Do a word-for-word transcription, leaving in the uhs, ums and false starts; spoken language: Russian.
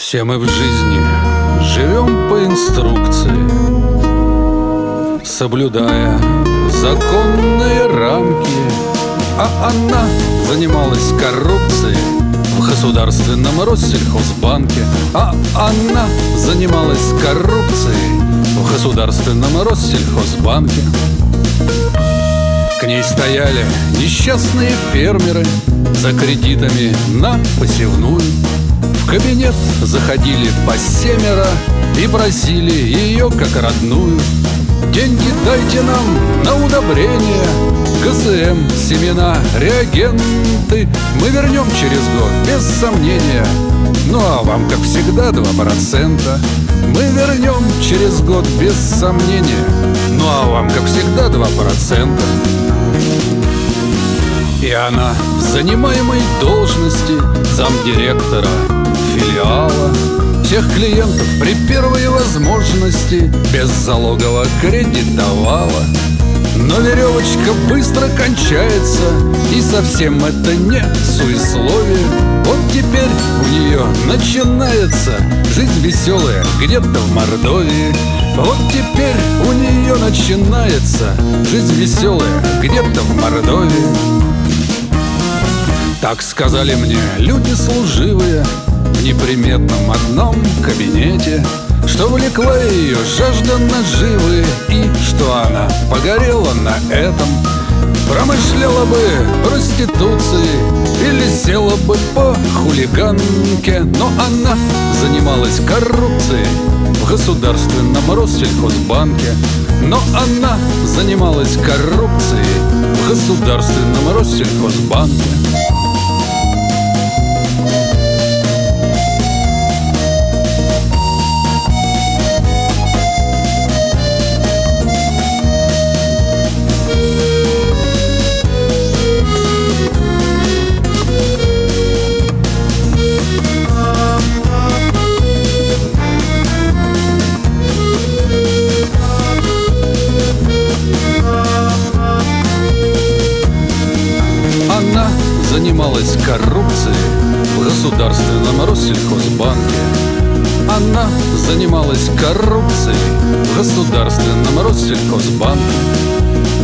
Все мы в жизни живем по инструкции, соблюдая законные рамки. А она занималась коррупцией в государственном Россельхозбанке. А она занималась коррупцией в государственном Россельхозбанке. К ней стояли несчастные фермеры за кредитами на посевную. В кабинет заходили по семеро и просили ее как родную: деньги дайте нам на удобрения, ГСМ, семена, реагенты мы вернем через год, без сомнения. Ну а вам, как всегда, два процента мы вернем через год, без сомнения. Ну а вам, как всегда, два процента. И она в занимаемой должности замдиректора филиала всех клиентов при первой возможности беззалогово кредитовала. Но веревочка быстро кончается, и совсем это не суесловие. Вот теперь у нее начинается жизнь веселая где-то в Мордовии. Вот теперь у нее начинается жизнь веселая где-то в Мордовии. Так сказали мне люди служивые в неприметном одном кабинете, что влекла ее жажда наживы, и что она погорела на этом. Промышляла бы проституцией или села бы по хулиганке, но она занималась коррупцией в государственном Россельхозбанке. Но она занималась коррупцией в государственном Россельхозбанке. Она занималась коррупцией в государственном Россельхозбанке. Она занималась коррупцией в государственном Россельхозбанке.